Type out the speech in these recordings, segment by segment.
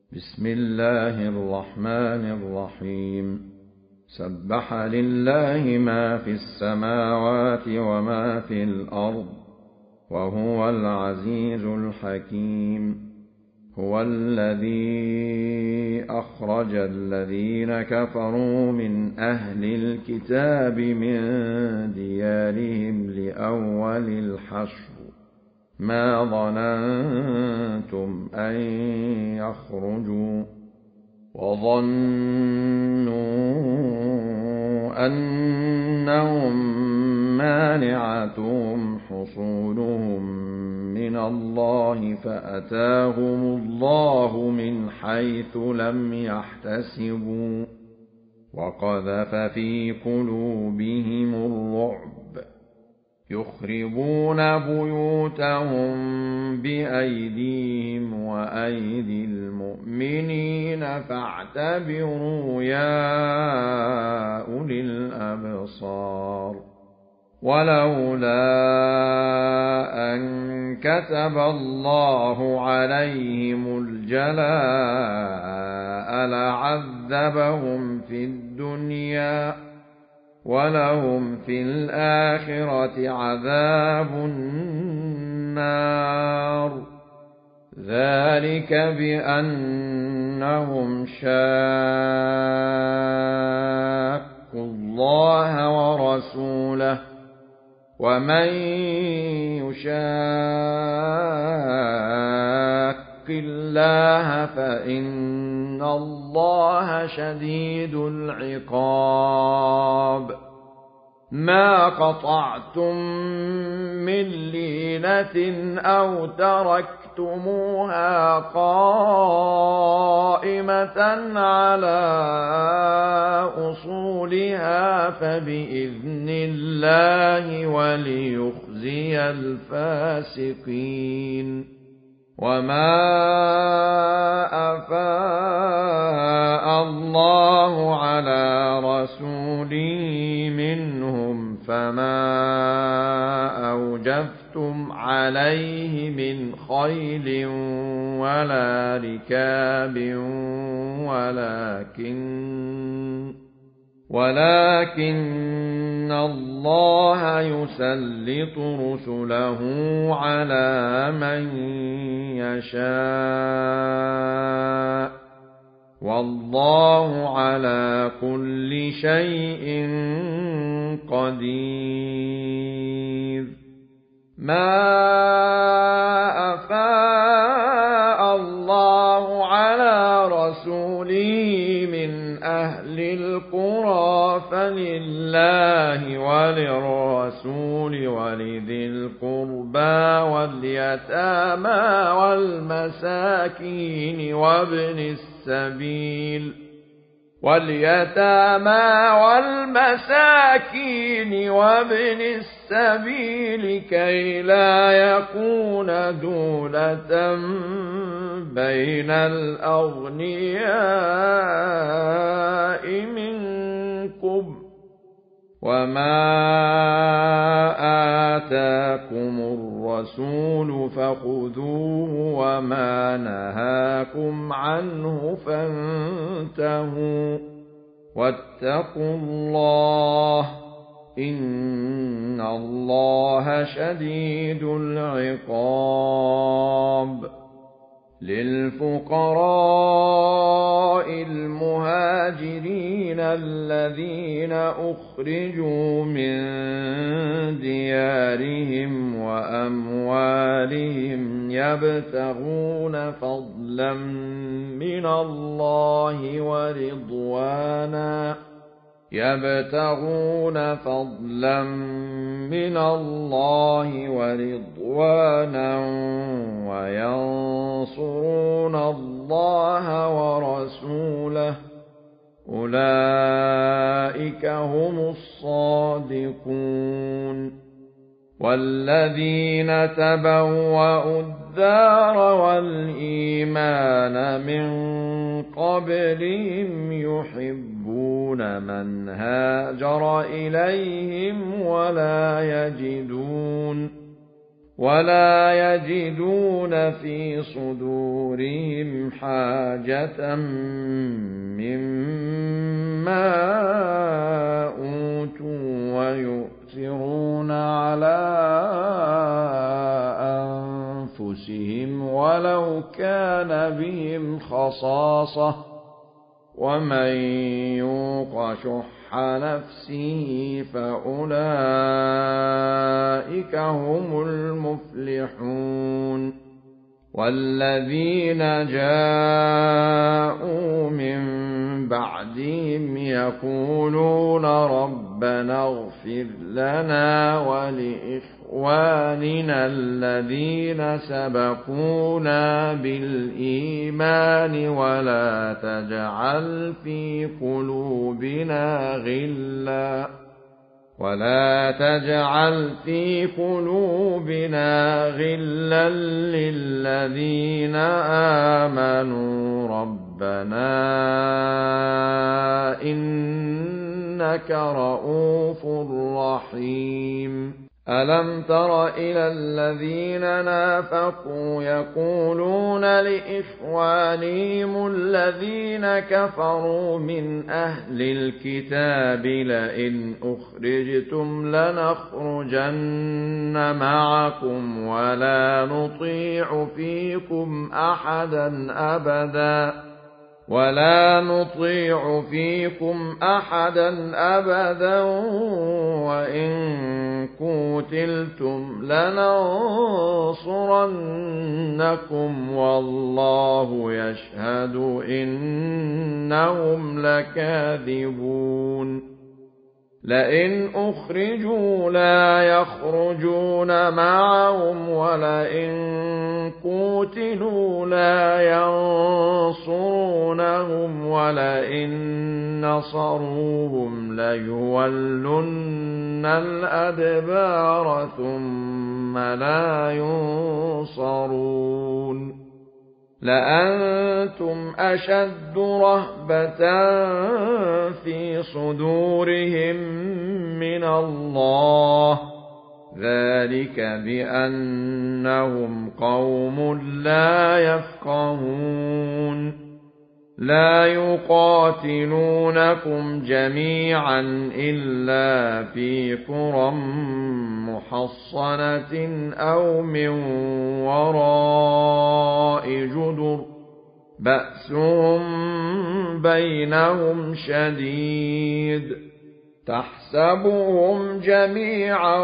بسم الله الرحمن الرحيم سبح لله ما في السماوات وما في الأرض وهو العزيز الحكيم هو الذي أخرج الذين كفروا من أهل الكتاب من ديارهم لأول الحشر ما ظننتم أن يخرجوا وظنوا أنهم مانعتهم حصونهم من الله فأتاهم الله من حيث لم يحتسبوا وقذف في قلوبهم الرعب يخربون بيوتهم بأيديهم وأيدي المؤمنين فاعتبروا يا أولي الأبصار ولولا أن كتب الله عليهم الجلاء لعذبهم في الدنيا ولهم في الآخرة عذاب النار ذلك بأنهم شاقوا الله ورسوله ومن يشاق الله فإن الله شديد العقاب ما قطعتم من لينة أو تركتموها قائمة على أصولها فبإذن الله وليخزي الفاسقين وما أفاء الله على رسوله منهم فما أوجفتم عليه من خيل ولا ركاب ولكن الله يسلط رسله على من يشاء والله على كل شيء قدير ما أفاء الله على رسوله من أهل القرى فلله وللرسول ولذي القربى واليتامى والمساكين وابن السبيل كي لا يكون دولة بين الأغنياء منكم وما آتاكم الرسول فخذوه وما نهاكم عنه فانتهوا واتقوا الله إن الله شديد العقاب للفقراء المهاجرين الذين أخرجوا من ديارهم وأموالهم يبتغون فضلا من الله ورضوانا وينصرون الله ورسوله أولئك هم الصادقون والذين تبوأوا الدار والإيمان من قبلهم يحبون من هاجر إليهم ولا يجدون في صدورهم حاجة مما أوتوا ويؤثرون على أنفسهم ولو كان بهم خصاصة ومن يوق شح نفسه فأولئك هم المفلحون والذين جاءوا من بعدهم يقولون ربنا اغفر لنا ولإخواننا الذين سبقونا بالإيمان ولا تجعل في قلوبنا غلا للذين آمنوا ربنا إنك رؤوف رحيم ألم تر إلى الذين نافقوا يقولون لإخوانهم الذين كفروا من أهل الكتاب لئن أخرجتم لنخرجن معكم ولا نطيع فيكم أحدا أبدا وإن قوتلتم لننصرنكم والله يشهد إنهم لكاذبون لئن أخرجوا لا يخرجون معهم ولئن قوتلوا لا ينصرونهم ولئن نصروهم ليولن الأدبار ثم لا ينصرون لأنتم أشد رهبة في صدورهم من الله ذلك بأنهم قوم لا يفقهون لا يقاتلونكم جميعا إلا في قرى محصنة أو من وراء جدر بأسهم بينهم شديد تحسبهم جميعا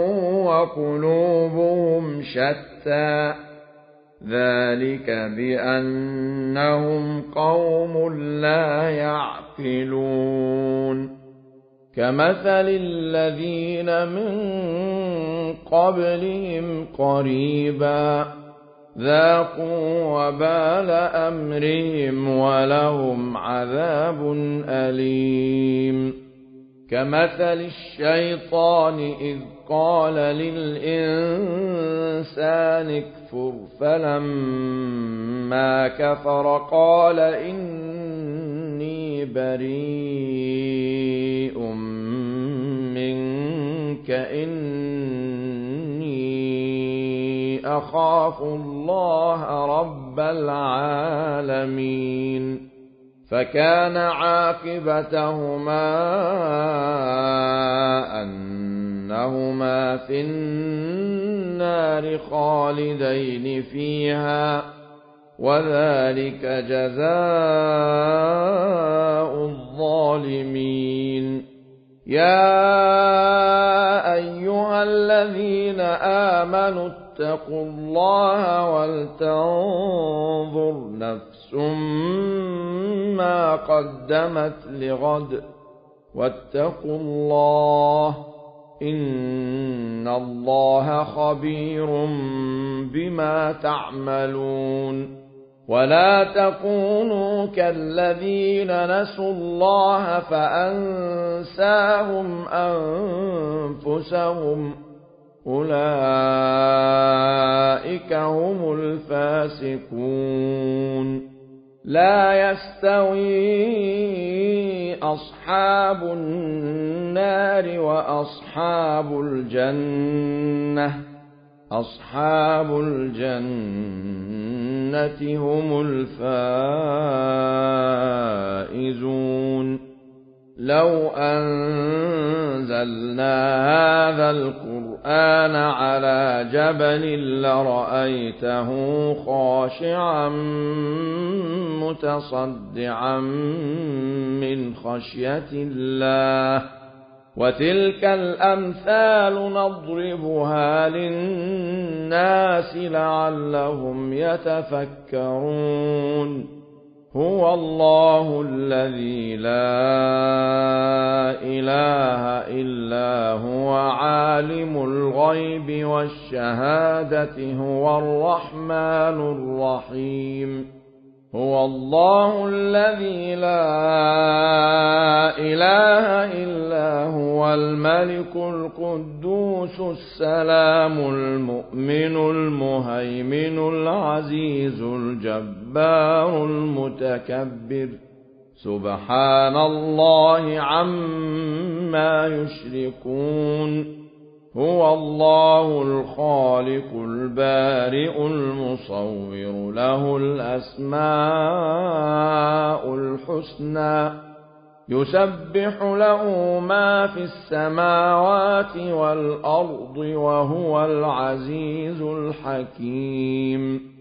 وقلوبهم شتى ذلك بأنهم قوم لا يعقلون كمثل الذين من قبلهم قريبا ذاقوا وبال أمرهم ولهم عذاب أليم كمثل الشيطان إذ قال للإنسان اكفر فلما كفر قال إني بريء منك إني أخاف الله رب العالمين فكان عاقبتهما أنهما في النار خالدين فيها وذلك جزاء الظالمين يا أيها الذين آمنوا اتقوا الله ولتنظر نفس ما قدمت لغد واتقوا الله إن الله خبير بما تعملون ولا تكونوا كالذين نسوا الله فأنساهم أنفسهم أولئك هم الفاسقون لا يستوي أصحاب النار وأصحاب الجنة أصحاب الجنة هم الفائزون لو أنزلنا هذا القرآن على جبل لرأيته خاشعا متصدعا من خشية الله وتلك الأمثال نضربها للناس لعلهم يتفكرون هو الله الذي لا إله إلا هو عالم الغيب والشهادة هو الرحمن الرحيم هو الله الذي لا إله إلا هو الملك القدوس السلام المؤمن المهيمن العزيز الجبار المتكبر سبحان الله عما يشركون هو الله الخالق البارئ المصور له الأسماء الحسنى يسبح له ما في السماوات والأرض وهو العزيز الحكيم